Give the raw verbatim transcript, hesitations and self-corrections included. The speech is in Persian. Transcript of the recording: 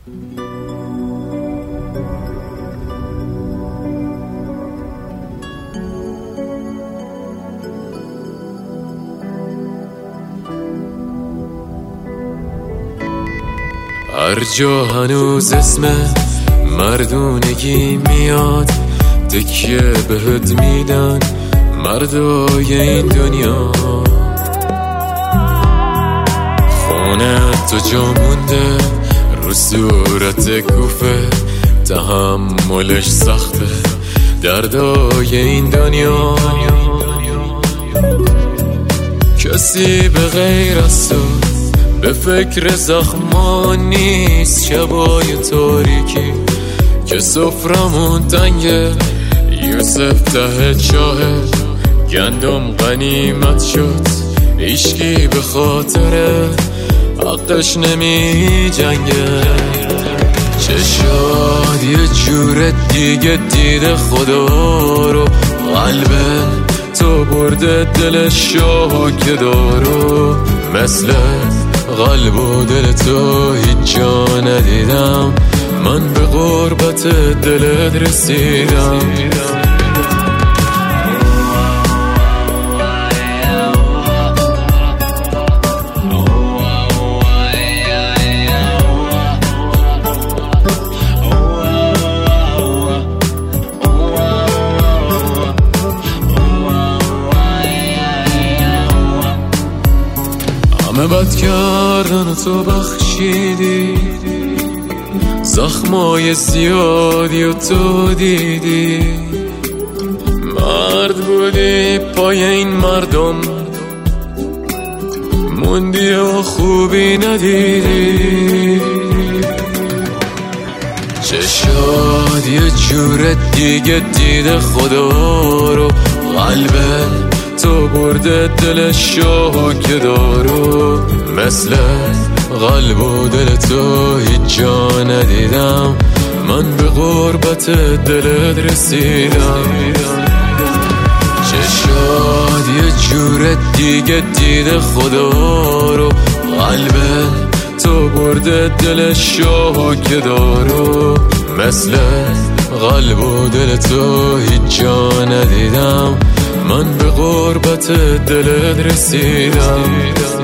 هر جا هنوز اسم مردونگی میاد، تکیه بهت میدن مردای این دنیا. خونه تو جا مونده رو صورت کوفه، تحملش سخته دردای این دنیا. کسی به غیر از تو به فکر زخمان نیست، شبای تاریکی که سفرمون تنگه. یوسف ته چاهه گندم غنیمت شد، عشقی به خاطر حقش نمی جنگه. چه شاد یه جور دیگه دیده خدا رو، قلبه تو برده دل شاهو که دارو. مثل قلب و دل تو هیچ جا ندیدم، من به غربت دلت رسیدم. همه بد کردن تو بخشیدی، زخمای زیادی و تو دیدی. مرد بودی پای این مردم موندی و خوبی ندیدی. چه شاد یه جور دیگه دیده خدا رو، قلبه تو برده دل شاهو که دارو. مثل قلب و دل تو هیچ جا ندیدم، من به غربت دلت رسیدم. چه شاد یه جور دیگه دیده خدا رو، قلبه تو برده دل شاهو که دارو. مثل قلب و دل تو هیچ جا ندیدم، من به غربت دلت رسیدم.